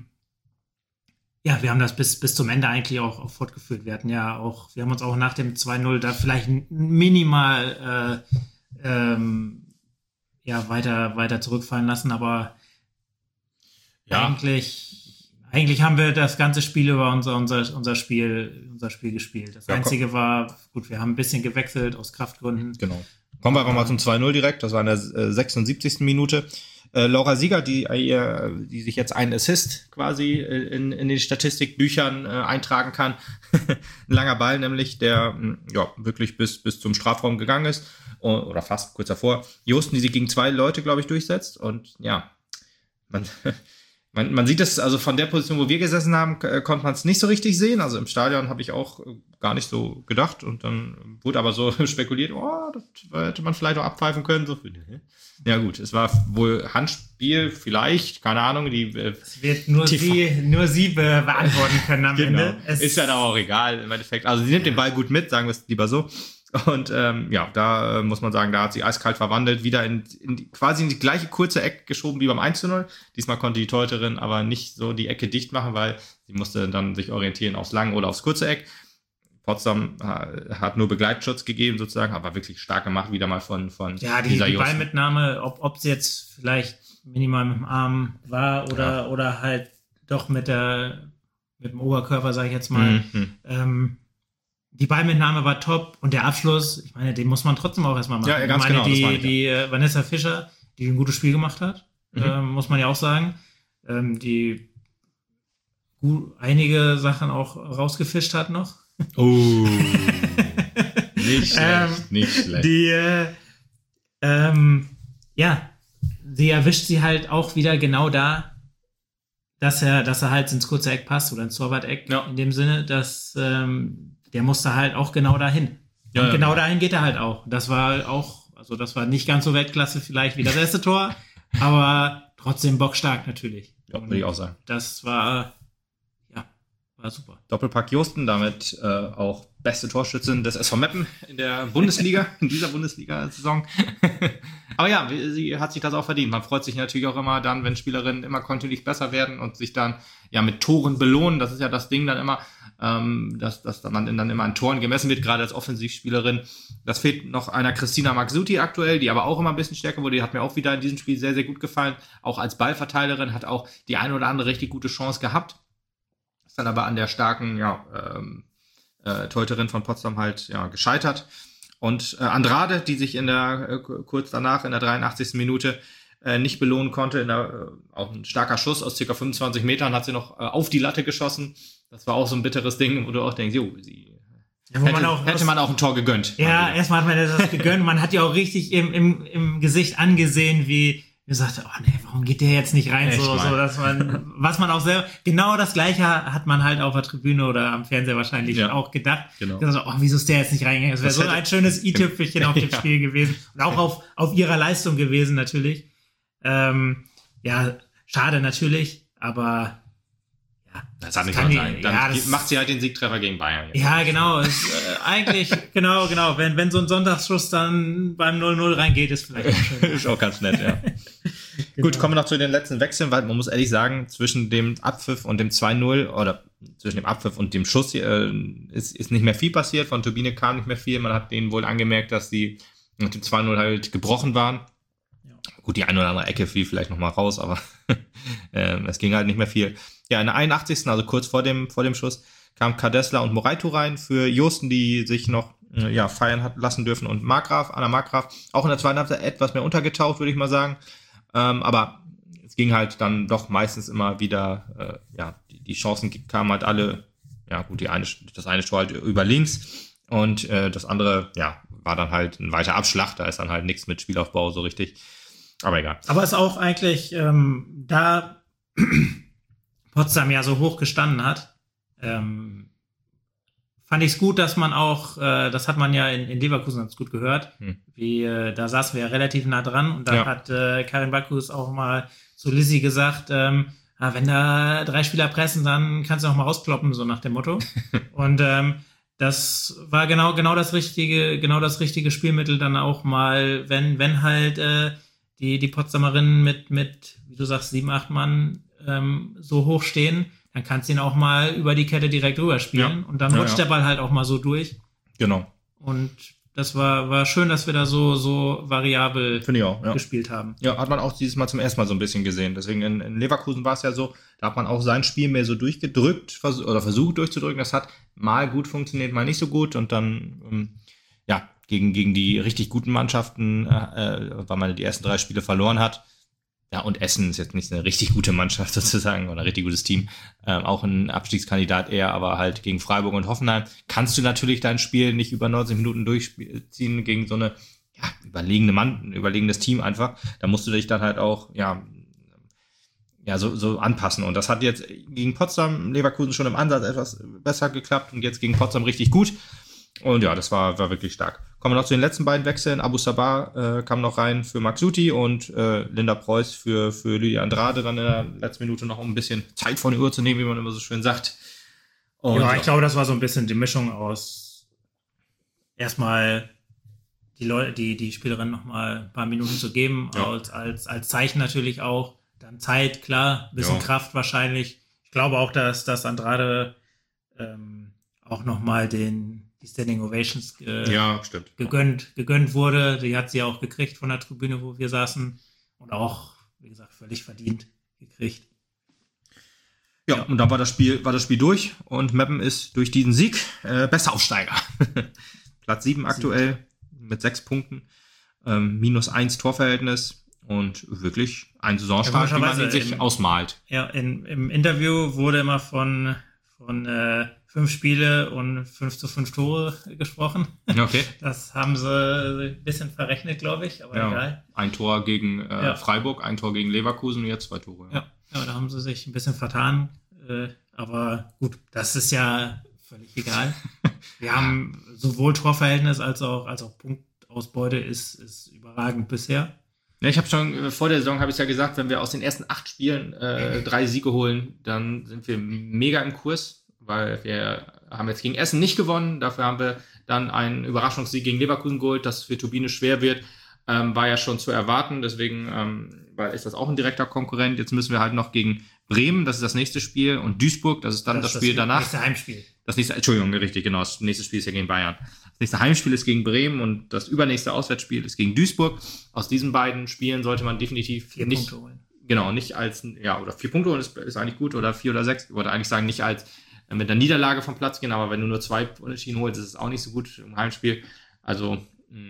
wir haben das bis zum Ende eigentlich auch fortgeführt. Wir haben uns auch nach dem 2-0 da vielleicht minimal weiter zurückfallen lassen, aber eigentlich haben wir das ganze Spiel über unser Spiel gespielt. Das Einzige war, gut, wir haben ein bisschen gewechselt aus Kraftgründen. Genau. Kommen wir einfach mal zum 2-0 direkt. Das war in der 76. Minute. Laura Sieger, die sich jetzt einen Assist quasi in den Statistikbüchern eintragen kann. Ein langer Ball nämlich, der wirklich bis zum Strafraum gegangen ist. Oder fast kurz davor. Justen, die sich gegen 2 Leute, glaube ich, durchsetzt. Und man sieht es, also von der Position, wo wir gesessen haben, konnte man es nicht so richtig sehen. Also im Stadion habe ich auch gar nicht so gedacht. Und dann wurde aber so spekuliert, das hätte man vielleicht auch abpfeifen können. So. Ja gut, es war wohl Handspiel, vielleicht, keine Ahnung. Es wird nur sie beantworten können am Ende. Ist dann auch egal im Endeffekt. Also sie nimmt den Ball gut mit, sagen wir es lieber so. Und da muss man sagen, da hat sie eiskalt verwandelt, wieder quasi in die gleiche kurze Ecke geschoben wie beim 1:0. Diesmal konnte die Torhüterin aber nicht so die Ecke dicht machen, weil sie musste dann sich orientieren aufs lange oder aufs kurze Eck. Potsdam hat nur Begleitschutz gegeben sozusagen, aber wirklich stark gemacht, wieder mal von ja, die Ballmitnahme, ob sie jetzt vielleicht minimal mit dem Arm war oder halt doch mit dem Oberkörper, sage ich jetzt mal. Die Ballmitnahme war top und der Abschluss, ich meine, den muss man trotzdem auch erstmal machen. Ja, ganz ich meine, genau. Die Vanessa Fischer, die ein gutes Spiel gemacht hat, muss man ja auch sagen, die einige Sachen auch rausgefischt hat noch. Oh, nicht schlecht. Sie erwischt sie halt auch wieder genau da, dass er halt ins kurze Eck passt oder ins Torwart-Eck, in dem Sinne, dass der musste halt auch genau dahin. Und genau dahin geht er halt auch. Das war nicht ganz so Weltklasse vielleicht wie das erste Tor, aber trotzdem bockstark natürlich. Ja, würde ich auch sagen. Das war super. Doppelpack Josten, damit auch beste Torschützin des SV Meppen in der Bundesliga, in dieser Bundesliga-Saison. Aber ja, sie hat sich das auch verdient. Man freut sich natürlich auch immer dann, wenn Spielerinnen immer kontinuierlich besser werden und sich dann mit Toren belohnen. Das ist ja das Ding dann immer, dass man dann immer an Toren gemessen wird, gerade als Offensivspielerin. Das fehlt noch einer Christina Maxuti aktuell, die aber auch immer ein bisschen stärker wurde. Die hat mir auch wieder in diesem Spiel sehr, sehr gut gefallen. Auch als Ballverteilerin hat auch die eine oder andere richtig gute Chance gehabt. Ist dann aber an der starken Torhüterin von Potsdam halt gescheitert. Und Andrade, die sich kurz danach in der 83. Minute nicht belohnen konnte, auch ein starker Schuss aus ca. 25 Metern, hat sie noch auf die Latte geschossen. Das war auch so ein bitteres Ding, wo du auch denkst, hätte man auch ein Tor gegönnt. Ja, erstmal hat man das gegönnt. Man hat ja auch richtig im Gesicht angesehen, wie gesagt, warum geht der jetzt nicht rein? Dass man, was man auch selber, genau das Gleiche hat man halt auf der Tribüne oder am Fernseher wahrscheinlich auch gedacht. Genau. Wieso ist der jetzt nicht reingegangen? Das wäre so ein schönes i-Tüpfelchen auf dem Spiel gewesen. Und auch auf ihrer Leistung gewesen, natürlich. Schade natürlich, aber das hat nicht sein. Dann macht sie halt den Siegtreffer gegen Bayern. Ja, genau. Eigentlich, genau. Wenn so ein Sonntagsschuss dann beim 0-0 reingeht, ist vielleicht auch schön. Ist auch ganz nett, ja. Genau. Gut, kommen wir noch zu den letzten Wechseln, weil man muss ehrlich sagen, zwischen dem Abpfiff und dem 2-0 oder zwischen dem Abpfiff und dem Schuss ist nicht mehr viel passiert. Von Turbine kam nicht mehr viel. Man hat denen wohl angemerkt, dass die nach dem 2-0 halt gebrochen waren. Ja. Gut, die eine oder andere Ecke fiel vielleicht noch mal raus, aber es ging halt nicht mehr viel. Ja, in der 81. also kurz vor dem Schuss, kam Kadesla und Moraito rein für Josten, die sich noch feiern hat lassen dürfen, und Anna Markgraf, auch in der zweiten Halbzeit etwas mehr untergetaucht, würde ich mal sagen. Aber es ging halt dann doch meistens immer wieder, die Chancen kamen halt alle, das eine Tor halt über links und das andere, war dann halt ein weiter Abschlag, da ist dann halt nichts mit Spielaufbau so richtig, aber egal. Aber es ist auch eigentlich, da Potsdam ja so hoch gestanden hat, fand ich es gut, dass man auch, das hat man ja in Leverkusen ganz gut gehört, da saßen wir ja relativ nah dran und da hat Karin Bakus auch mal zu Lizzie gesagt, wenn da 3 Spieler pressen, dann kannst du auch mal rauskloppen, so nach dem Motto. Und das war genau das richtige Spielmittel dann auch mal, wenn halt die Potsdamerinnen mit, wie du sagst, 7, 8 Mann so hoch stehen, dann kannst du ihn auch mal über die Kette direkt rüberspielen und dann rutscht der Ball halt auch mal so durch. Genau. Und das war schön, dass wir da so variabel gespielt haben. Ja, hat man auch dieses Mal zum ersten Mal so ein bisschen gesehen. Deswegen in Leverkusen war es ja so, da hat man auch sein Spiel mehr so durchgedrückt versucht durchzudrücken. Das hat mal gut funktioniert, mal nicht so gut. Und dann, gegen die richtig guten Mannschaften, weil man die ersten 3 Spiele verloren hat. Ja, und Essen ist jetzt nicht eine richtig gute Mannschaft sozusagen oder ein richtig gutes Team. Auch ein Abstiegskandidat eher, aber halt gegen Freiburg und Hoffenheim kannst du natürlich dein Spiel nicht über 90 Minuten durchziehen gegen so eine überlegenes Team einfach. Da musst du dich dann halt auch so anpassen. Und das hat jetzt gegen Potsdam, Leverkusen schon im Ansatz etwas besser geklappt und jetzt gegen Potsdam richtig gut. Und ja, das war wirklich stark. Kommen wir noch zu den letzten beiden Wechseln. Abu Sabah kam noch rein für Maxuti und Linda Preuß für Lydia Andrade dann in der letzten Minute noch, um ein bisschen Zeit von der Uhr zu nehmen, wie man immer so schön sagt. Und ich glaube, das war so ein bisschen die Mischung aus erstmal die Spielerin noch mal ein paar Minuten zu geben, als Zeichen natürlich auch. Dann Zeit, klar, ein bisschen Kraft wahrscheinlich. Ich glaube auch, dass Andrade auch noch mal die Standing Ovations gegönnt wurde. Die hat sie auch gekriegt von der Tribüne, wo wir saßen. Und auch, wie gesagt, völlig verdient gekriegt. Ja, und dann war das Spiel durch und Meppen ist durch diesen Sieg besser Aufsteiger. Platz 7 aktuell mit 6 Punkten, -1 Torverhältnis und wirklich ein Saisonstart, wie man ihn sich ausmalt. Ja, im Interview wurde immer von 5 Spiele und 5:5 Tore gesprochen. Okay. Das haben sie ein bisschen verrechnet, glaube ich, aber egal. Ein Tor gegen Freiburg, ein Tor gegen Leverkusen und jetzt 2 Tore. Ja, da haben sie sich ein bisschen vertan. Aber gut, das ist ja völlig egal. Wir haben sowohl Torverhältnis als auch Punktausbeute ist überragend bisher. Ja, ich habe schon vor der Saison gesagt, wenn wir aus den ersten 8 Spielen 3 Siege holen, dann sind wir mega im Kurs, weil wir haben jetzt gegen Essen nicht gewonnen. Dafür haben wir dann einen Überraschungssieg gegen Leverkusen geholt, das für Turbine schwer wird. War ja schon zu erwarten, deswegen ist das auch ein direkter Konkurrent. Jetzt müssen wir halt noch gegen Bremen, das ist das nächste Spiel, und Duisburg, das ist dann das Spiel danach. Das nächste Heimspiel. Entschuldigung, richtig, genau. Das nächste Spiel ist ja gegen Bayern. Das nächste Heimspiel ist gegen Bremen und das übernächste Auswärtsspiel ist gegen Duisburg. Aus diesen beiden Spielen sollte man definitiv 4 Punkte holen. Genau, nicht als, oder 4 Punkte holen ist eigentlich gut, oder 4 oder 6. Ich wollte eigentlich sagen, nicht als mit einer Niederlage vom Platz gehen, aber wenn du nur 2 Unentschieden holst, ist es auch nicht so gut im Heimspiel. Also,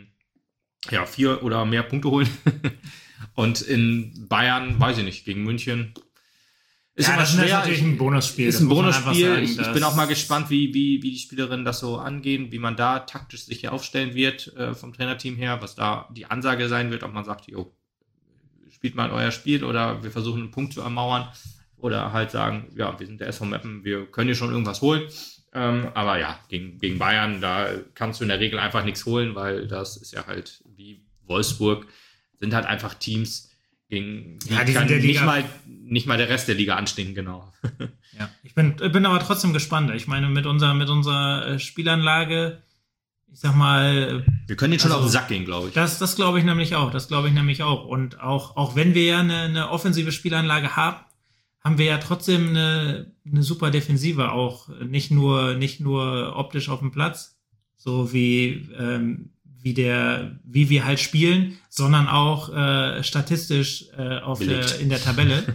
4 oder mehr Punkte holen. Und in Bayern, weiß ich nicht, gegen München. Ist immer schwer. Ist natürlich ein Bonusspiel. Ist ein Bonusspiel. Ich bin auch mal gespannt, wie die Spielerinnen das so angehen, wie man da taktisch sich hier aufstellen wird vom Trainerteam her, was da die Ansage sein wird, ob man sagt, spielt mal euer Spiel oder wir versuchen einen Punkt zu ermauern oder halt sagen, wir sind der SV Meppen, wir können hier schon irgendwas holen. Aber gegen Bayern, da kannst du in der Regel einfach nichts holen, weil das ist ja halt wie Wolfsburg, sind halt einfach Teams, gegen die kann nicht mal der Rest der Liga anstinken, genau. Ja, ich bin aber trotzdem gespannt. Ich meine, mit unserer Spielanlage, ich sag mal, wir können den schon auf den Sack gehen, glaube ich. Das glaube ich nämlich auch. Und auch wenn wir ja eine offensive Spielanlage haben wir ja trotzdem eine super Defensive auch. Nicht nur optisch auf dem Platz, so wie wir halt spielen, sondern auch statistisch in der Tabelle.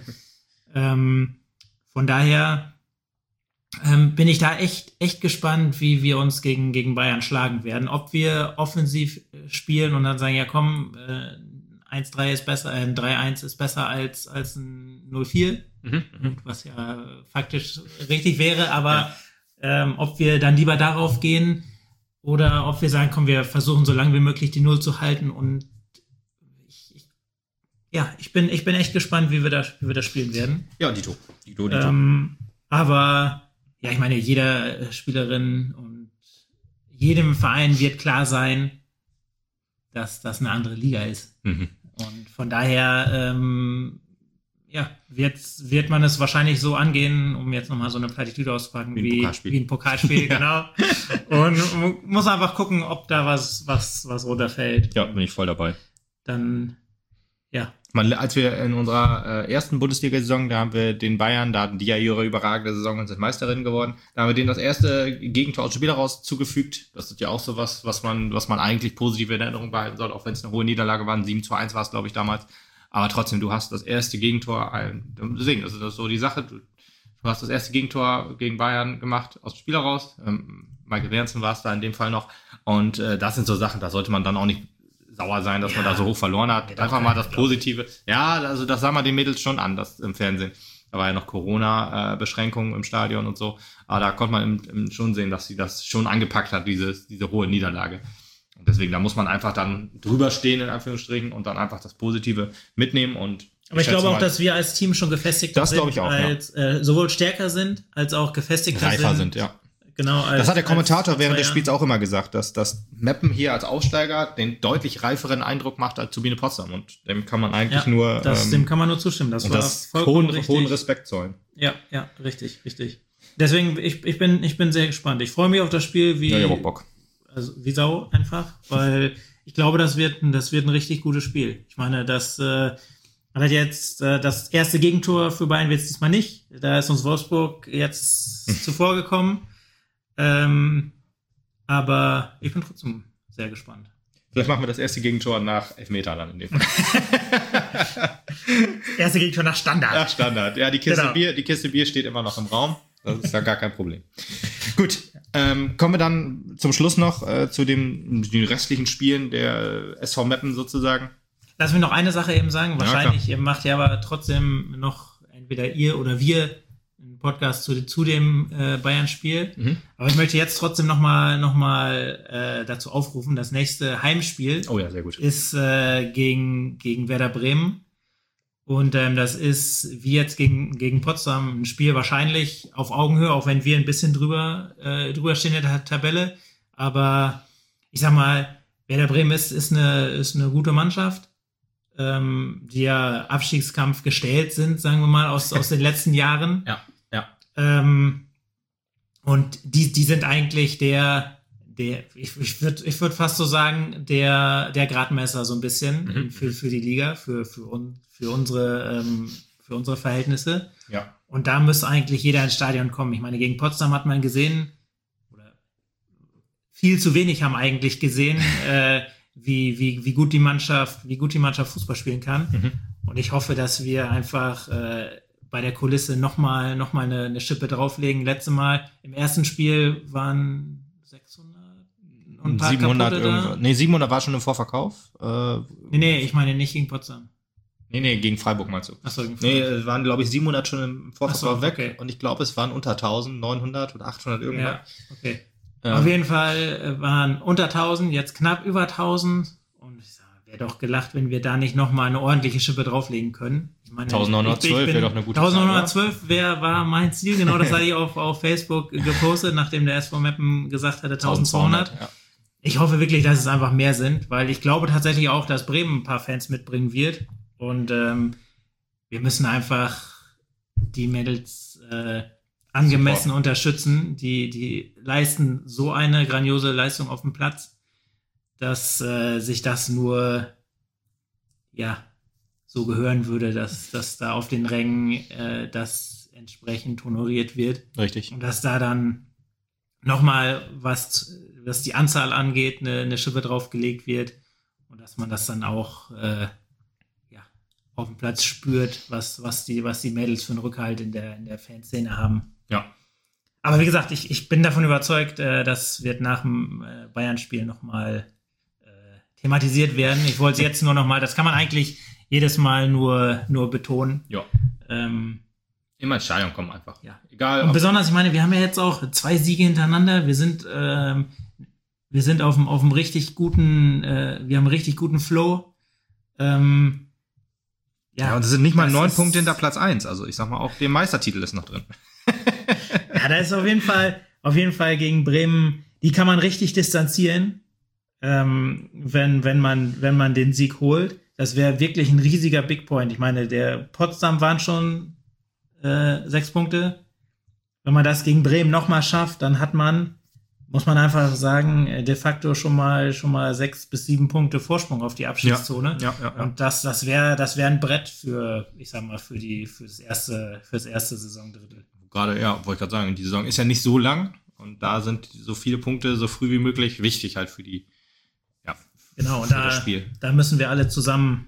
Von daher bin ich da echt gespannt, wie wir uns gegen Bayern schlagen werden. Ob wir offensiv spielen und dann sagen, ja komm, 1-3 ist besser, 3-1 ist besser als ein 0-4, was ja faktisch richtig wäre, aber ob wir dann lieber darauf gehen oder ob wir sagen, komm, wir versuchen so lange wie möglich die 0 zu halten und ich bin echt gespannt, wie wir das spielen werden. Ja, Dito. Aber ja, ich meine, jeder Spielerin und jedem Verein wird klar sein, dass das eine andere Liga ist. Und von daher wird man es wahrscheinlich so angehen, um jetzt nochmal so eine Plattitüde auszupacken, wie ein Pokalspiel, genau. Und muss einfach gucken, ob da was runterfällt. Ja, bin ich voll dabei. Dann, ja. Als wir in unserer ersten Bundesliga-Saison, da haben wir den Bayern, da hatten die ja ihre überragende Saison und sind Meisterinnen geworden, da haben wir denen das erste Gegentor aus dem Spiel heraus zugefügt. Das ist ja auch so was man eigentlich positiv in Erinnerung behalten soll, auch wenn es eine hohe Niederlage war. 7-1 war es, glaube ich, damals. Aber trotzdem, du hast das erste Gegentor, deswegen, das ist so die Sache, du hast das erste Gegentor gegen Bayern gemacht aus dem Spiel heraus. Michael Wernsen war es da in dem Fall noch. Und das sind so Sachen, da sollte man dann auch nicht sauer sein, dass man da so hoch verloren hat. Einfach mal das Positive. Ja, also das sah man den Mädels schon an, das im Fernsehen. Da war ja noch Corona-Beschränkungen im Stadion und so. Aber da konnte man schon sehen, dass sie das schon angepackt hat, diese hohe Niederlage. Und deswegen, da muss man einfach dann drüber stehen, in Anführungsstrichen, und dann einfach das Positive mitnehmen. Aber ich glaube auch, dass wir als Team schon gefestigt sind, glaube ich auch, sowohl stärker sind, als auch gefestigter reifer sind, ja. Genau, das hat der Kommentator während des Spiels auch immer gesagt, dass das Meppen hier als Aufsteiger den deutlich reiferen Eindruck macht als Turbine Potsdam. Und dem kann man eigentlich dem kann man nur zustimmen. Das war hohen Respekt zollen. Ja, richtig. Deswegen, ich bin sehr gespannt. Ich freue mich auf das Spiel, ich hab auch Bock. wie Sau einfach, weil ich glaube, das wird ein richtig gutes Spiel. Ich meine, das hat jetzt das erste Gegentor für Bayern wird es diesmal nicht. Da ist uns Wolfsburg jetzt zuvor gekommen. Aber ich bin trotzdem sehr gespannt. Vielleicht machen wir das erste Gegentor nach Elfmeter dann in dem Fall. Erste Gegentor nach Standard. Nach Standard. Ja, die Kiste Bier steht immer noch im Raum. Das ist ja gar kein Problem. Gut, kommen wir dann zum Schluss noch zu den restlichen Spielen der SV Meppen sozusagen. Lass mich noch eine Sache eben sagen. Wahrscheinlich macht ja aber trotzdem noch entweder ihr oder wir einen Podcast zu dem Bayern-Spiel. Mhm. Aber ich möchte jetzt trotzdem noch mal dazu aufrufen, das nächste Heimspiel sehr gut. ist gegen Werder Bremen. Und das ist wie jetzt gegen Potsdam ein Spiel wahrscheinlich auf Augenhöhe, auch wenn wir ein bisschen drüber stehen in der Tabelle. Aber ich sag mal, Werder Bremen ist eine gute Mannschaft, die ja Abstiegskampf gestellt sind, sagen wir mal, aus den letzten Jahren. Ja. Und die sind eigentlich ich würde fast so sagen, der Gradmesser so ein bisschen für die Liga, für unsere Verhältnisse. Ja. Und da müsste eigentlich jeder ins Stadion kommen. Ich meine, gegen Potsdam hat man gesehen, oder viel zu wenig haben eigentlich gesehen, wie gut die Mannschaft Fußball spielen kann. Mhm. Und ich hoffe, dass wir einfach bei der Kulisse noch mal eine Schippe drauflegen. Letztes Mal im ersten Spiel waren 600 und ein paar 700 700 war schon im Vorverkauf. Nee, ich meine nicht gegen Potsdam. Nee, gegen Freiburg meinst du? Achso, gegen Freiburg. Nee, es waren, glaube ich, 700 schon im Vorverkauf weg. Okay. Und ich glaube, es waren unter 1000, 900 oder 800 irgendwas. Ja, okay. Auf jeden Fall waren unter 1000, jetzt knapp über 1000. Und ich sage, wäre doch gelacht, wenn wir da nicht nochmal eine ordentliche Schippe drauflegen können. Ich meine, 1912 wäre doch eine gute 1912 war mein Ziel, genau, das hatte ich auf Facebook gepostet, nachdem der SV Meppen gesagt hatte 1200. Ja. Ich hoffe wirklich, dass es einfach mehr sind, weil ich glaube tatsächlich auch, dass Bremen ein paar Fans mitbringen wird. Und wir müssen einfach die Mädels angemessen unterstützen. Die leisten so eine grandiose Leistung auf dem Platz, dass sich das nur so gehören würde, dass da auf den Rängen das entsprechend honoriert wird. Richtig. Und dass da dann nochmal, was die Anzahl angeht, eine Schippe draufgelegt wird und dass man das dann auch auf dem Platz spürt, was die Mädels für einen Rückhalt in der Fanszene haben. Ja. Aber wie gesagt, ich bin davon überzeugt, das wird nach dem Bayern-Spiel nochmal thematisiert werden. Ich wollte es jetzt nur nochmal, das kann man eigentlich jedes Mal nur betonen. Ja. Immer ins Stadion kommen einfach. Ja. Egal. Und besonders, ich meine, wir haben ja jetzt auch 2 Siege hintereinander. Wir sind auf einem richtig guten, wir haben einen richtig guten Flow. Und es sind nicht mal 9 Punkte hinter Platz 1. Also ich sag mal, auch der Meistertitel ist noch drin. Ja, da ist auf jeden Fall gegen Bremen, die kann man richtig distanzieren, wenn man den Sieg holt. Das wäre wirklich ein riesiger Big Point. Ich meine, der Potsdam waren schon 6 Punkte. Wenn man das gegen Bremen nochmal schafft, dann muss man einfach sagen, de facto schon mal 6 bis 7 Punkte Vorsprung auf die Abstiegszone. Ja. Und das wäre ein Brett für das erste Saisondrittel. Gerade, wollte ich gerade sagen, die Saison ist ja nicht so lang und da sind so viele Punkte so früh wie möglich wichtig halt für die, genau, und das Spiel. Da müssen wir alle zusammen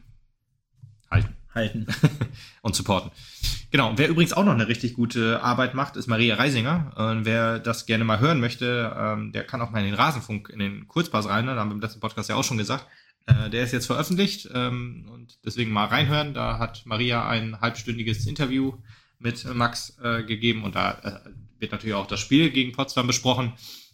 halten. Und supporten. Genau, wer übrigens auch noch eine richtig gute Arbeit macht, ist Maria Reisinger. Wer das gerne mal hören möchte, der kann auch mal in den Rasenfunk, in den Kurzpass rein. Da haben wir im letzten Podcast ja auch schon gesagt. Der ist jetzt veröffentlicht und deswegen mal reinhören. Da hat Maria ein halbstündiges Interview mit Max gegeben und da wird natürlich auch das Spiel gegen Potsdam besprochen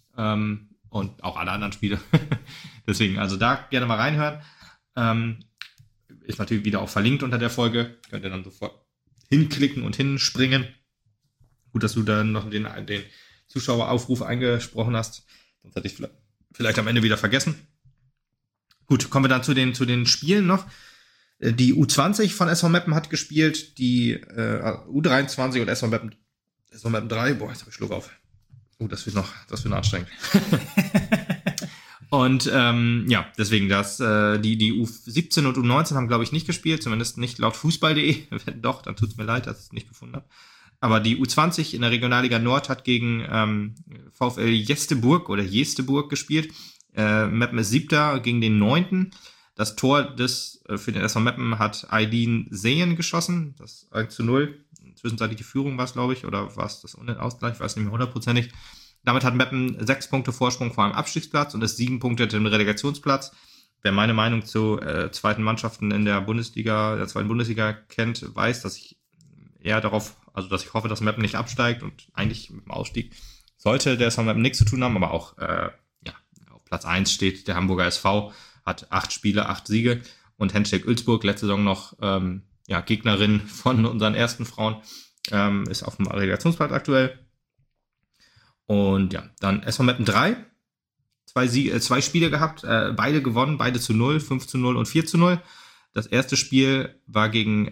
und auch alle anderen Spiele. Deswegen, also da gerne mal reinhören. Ist natürlich wieder auch verlinkt unter der Folge. Könnt ihr dann sofort hinklicken und hinspringen. Gut, dass du dann noch den Zuschaueraufruf eingesprochen hast. Sonst hätte ich vielleicht am Ende wieder vergessen. Gut, kommen wir dann zu den Spielen noch. Die U20 von SV Meppen hat gespielt, die U23 und SV Meppen 3. Boah, jetzt habe ich Schluck auf. Das wird noch anstrengend. Und deswegen die U17 und U19 haben, glaube ich, nicht gespielt, zumindest nicht laut Fußball.de. Wenn doch, dann tut's mir leid, dass ich es nicht gefunden habe. Aber die U20 in der Regionalliga Nord hat gegen VfL Jesteburg gespielt. Meppen ist 7. gegen den 9. Das Tor für den SV Meppen hat Aydin Sehen geschossen. Das 1:0. Zwischenzeitlich die Führung war es, glaube ich, oder war es das Ausgleich? Ich weiß nicht mehr hundertprozentig. Damit hat Meppen 6 Punkte Vorsprung vor einem Abstiegsplatz und ist 7 Punkte hinter dem Relegationsplatz. Wer meine Meinung zu zweiten Mannschaften in der zweiten Bundesliga kennt, weiß, dass ich eher dass ich hoffe, dass Meppen nicht absteigt und eigentlich mit dem Ausstieg sollte der SV Meppen nichts zu tun haben, aber auch auf Platz 1 steht der Hamburger SV, hat 8 Spiele, 8 Siege und Henschel Ulzburg, letzte Saison noch Gegnerin von unseren ersten Frauen, ist auf dem Relegationsplatz aktuell. Und ja, dann SV Meppen 3, 2 Spiele gehabt, beide gewonnen, beide zu 0, 5:0 und 4:0. Das erste Spiel war gegen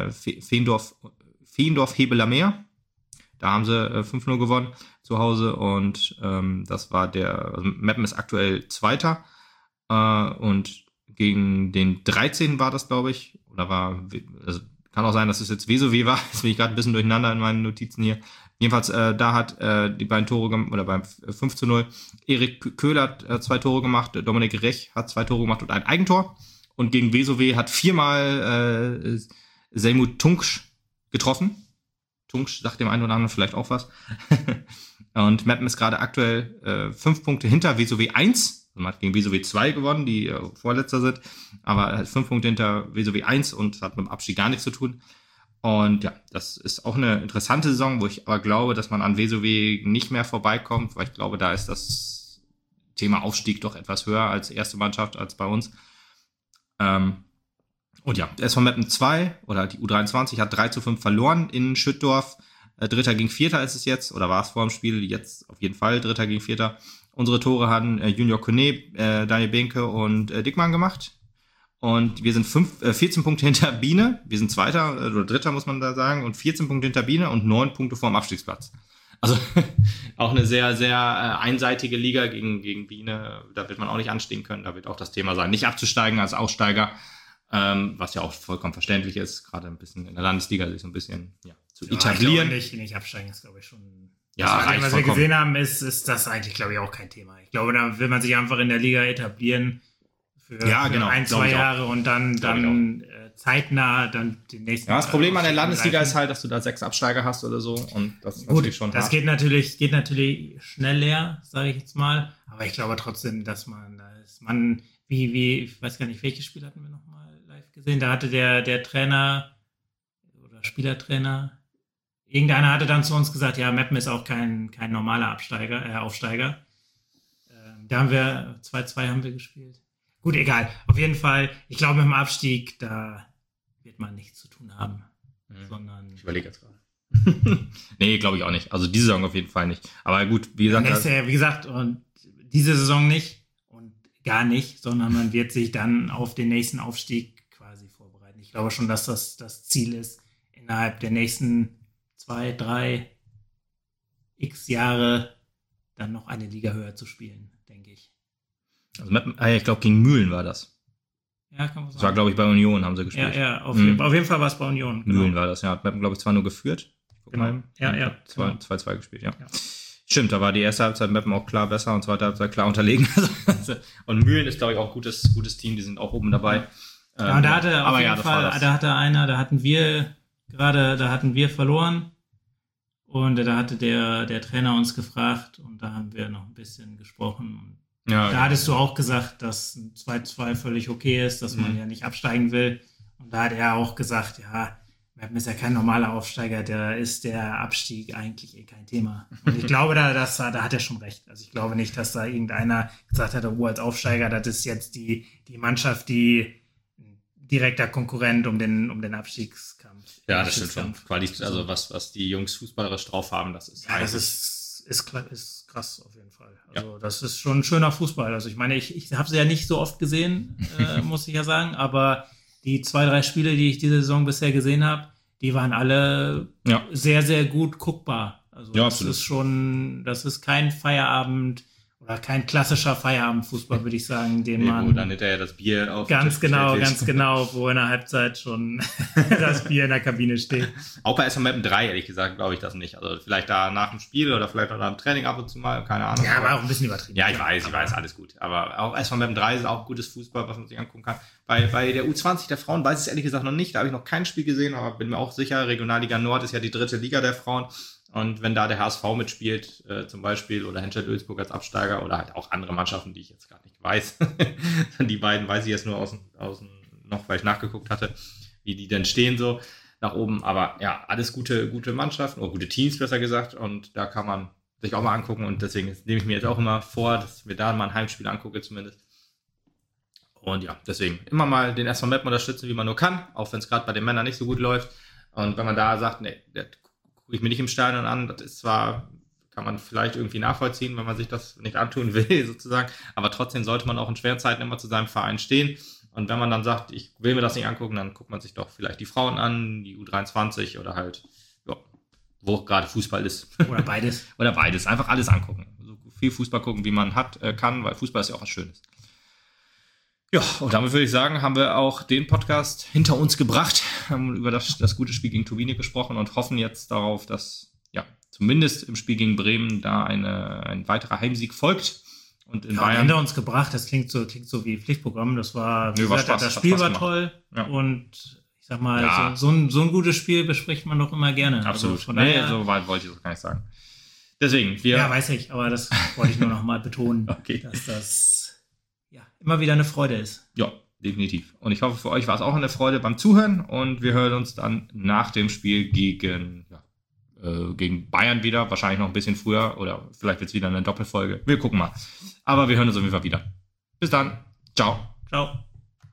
Feendorf-Hebeler-Meer. Da haben sie 5:0 gewonnen zu Hause und das war Meppen ist aktuell 2. Und gegen den 13. war das, glaube ich, kann auch sein, dass es jetzt Vesowe war, jetzt bin ich gerade ein bisschen durcheinander in meinen Notizen hier. Jedenfalls, da hat die beiden Tore beim 5:0 Erik Köhler hat 2 Tore gemacht, Dominik Rech hat 2 Tore gemacht und ein Eigentor. Und gegen Vesowe hat 4-mal Selmut Tunksch getroffen. Tunksch sagt dem einen oder anderen vielleicht auch was. Und Meppen ist gerade aktuell 5 Punkte hinter Vesowe 1. Also man hat gegen Vesowe 2 gewonnen, die Vorletzter sind. Aber er hat 5 Punkte hinter Vesowe 1 und hat mit dem Abstieg gar nichts zu tun. Und ja, das ist auch eine interessante Saison, wo ich aber glaube, dass man an Vesowe nicht mehr vorbeikommt, weil ich glaube, da ist das Thema Aufstieg doch etwas höher als erste Mannschaft, als bei uns. Und ja, der SV Meppen 2 oder die U23 hat 3:5 verloren in Schüttdorf. 3. gegen 4. ist es jetzt, oder war es vor dem Spiel, jetzt auf jeden Fall 3. gegen 4. Unsere Tore haben Junior Kone, Daniel Behnke und Dickmann gemacht. Und wir sind 14 Punkte hinter Biene. Wir sind 2. oder 3. muss man da sagen. Und 14 Punkte hinter Biene und 9 Punkte vor dem Abstiegsplatz. Also auch eine sehr, sehr einseitige Liga gegen Biene. Da wird man auch nicht anstehen können. Da wird auch das Thema sein, nicht abzusteigen als Aussteiger. Was ja auch vollkommen verständlich ist. Gerade ein bisschen in der Landesliga sich so ein bisschen zu etablieren. Ich glaube, nicht absteigen ist, glaube ich, schon... Ja, was wir gesehen haben, ist das eigentlich, glaube ich, auch kein Thema. Ich glaube, da will man sich einfach in der Liga etablieren für 1-2 Jahre und dann zeitnah dann den nächsten. Ja, das Problem an der Landesliga ist halt, dass du da 6 Absteiger hast oder so und das ist natürlich schon hart. Das geht natürlich schnell leer, sage ich jetzt mal. Aber ich glaube trotzdem, dass ich weiß gar nicht, welches Spiel hatten wir nochmal live gesehen? Da hatte der Trainer oder Spielertrainer, irgendeiner hatte dann zu uns gesagt, ja, Meppen ist auch kein normaler Aufsteiger. Da haben wir 2-2 haben wir gespielt. Gut, egal. Auf jeden Fall, ich glaube, mit dem Abstieg, da wird man nichts zu tun haben. Sondern ich überlege jetzt gerade. Nee, glaube ich auch nicht. Also diese Saison auf jeden Fall nicht. Aber gut, wie gesagt, und diese Saison nicht und gar nicht, sondern man wird sich dann auf den nächsten Aufstieg quasi vorbereiten. Ich glaube schon, dass das Ziel ist, innerhalb der nächsten 2, 3 x Jahre dann noch eine Liga höher zu spielen, denke ich. Also ich glaube, gegen Mühlen war das. Ja, kann man sagen. Das war, glaube ich, bei Union haben sie gespielt. Ja, auf jeden Fall war es bei Union. Genau. Mühlen war das, ja. Hat Meppen, glaube ich, zwar nur geführt. Genau. Ja. 2-2 gespielt, ja. Stimmt, da war die erste Halbzeit Meppen auch klar besser und zweite Halbzeit klar unterlegen. Und Mühlen ist, glaube ich, auch ein gutes Team. Die sind auch oben dabei. Ja, und da hatte auf jeden Fall, da hatten wir verloren. Und da hatte der Trainer uns gefragt und da haben wir noch ein bisschen gesprochen. Ja, da hattest du auch gesagt, dass ein 2-2 völlig okay ist, dass man ja nicht absteigen will. Und da hat er auch gesagt, ja, Meppen ist ja kein normaler Aufsteiger, da ist der Abstieg eigentlich kein Thema. Und ich glaube, da hat er schon recht. Also ich glaube nicht, dass da irgendeiner gesagt hat, als Aufsteiger, das ist jetzt die Mannschaft, die direkter Konkurrent um den Abstiegskampf. Ja, das stimmt schon. Also was die Jungs fußballerisch drauf haben, das ist... Ja, das ist krass auf jeden Fall. Also das ist schon ein schöner Fußball. Also ich meine, ich habe sie ja nicht so oft gesehen, muss ich ja sagen, aber die 2, 3 Spiele, die ich diese Saison bisher gesehen habe, die waren alle sehr, sehr gut guckbar. Also das ist kein Feierabend oder kein klassischer Feierabendfußball, würde ich sagen, den man... Wo dann hinterher das Bier auf Ganz genau, wo in der Halbzeit schon das Bier in der Kabine steht. Auch bei SV Meppen 3, ehrlich gesagt, glaube ich das nicht. Also vielleicht da nach dem Spiel oder vielleicht auch nach dem Training ab und zu mal, keine Ahnung. Ja, aber auch ein bisschen übertrieben. Ja, ich weiß, alles gut. Aber auch SV Meppen 3 ist auch gutes Fußball, was man sich angucken kann. Bei der U20 der Frauen weiß ich es ehrlich gesagt noch nicht. Da habe ich noch kein Spiel gesehen, aber bin mir auch sicher, Regionalliga Nord ist ja die 3. Liga der Frauen. Und wenn da der HSV mitspielt, zum Beispiel, oder Henschel-Ölsburg als Absteiger oder halt auch andere Mannschaften, die ich jetzt gar nicht weiß, die beiden weiß ich jetzt nur noch, weil ich nachgeguckt hatte, wie die denn stehen so nach oben. Aber ja, alles gute Mannschaften, oder gute Teams besser gesagt. Und da kann man sich auch mal angucken. Und deswegen nehme ich mir jetzt auch immer vor, dass ich mir da mal ein Heimspiel angucke zumindest. Und ja, deswegen immer mal den SV Meppen unterstützen, wie man nur kann, auch wenn es gerade bei den Männern nicht so gut läuft. Und wenn man da sagt, nee, der gucke ich mir nicht im Stadion an. Das ist zwar, kann man vielleicht irgendwie nachvollziehen, wenn man sich das nicht antun will, sozusagen. Aber trotzdem sollte man auch in schweren Zeiten immer zu seinem Verein stehen. Und wenn man dann sagt, ich will mir das nicht angucken, dann guckt man sich doch vielleicht die Frauen an, die U23 oder halt, ja, wo gerade Fußball ist. Oder beides. Oder beides. Einfach alles angucken. So viel Fußball gucken, wie man kann, weil Fußball ist ja auch was Schönes. Ja, und damit würde ich sagen, haben wir auch den Podcast hinter uns gebracht, haben über das gute Spiel gegen Turbine gesprochen und hoffen jetzt darauf, dass ja zumindest im Spiel gegen Bremen da ein weiterer Heimsieg folgt. Und in Bayern hinter uns gebracht, das klingt so wie Pflichtprogramm. Das war Spaß, das Spiel war gemacht. Toll und ich sag mal, ja. so ein gutes Spiel bespricht man doch immer gerne. Absolut. Also von daher, so weit wollte ich das gar nicht sagen. Deswegen, ja, weiß ich, aber das wollte ich nur noch mal betonen, okay. Dass das immer wieder eine Freude ist. Ja, definitiv. Und ich hoffe, für euch war es auch eine Freude beim Zuhören und wir hören uns dann nach dem Spiel gegen Bayern wieder, wahrscheinlich noch ein bisschen früher oder vielleicht wird es wieder eine Doppelfolge. Wir gucken mal. Aber wir hören uns auf jeden Fall wieder. Bis dann. Ciao. Ciao.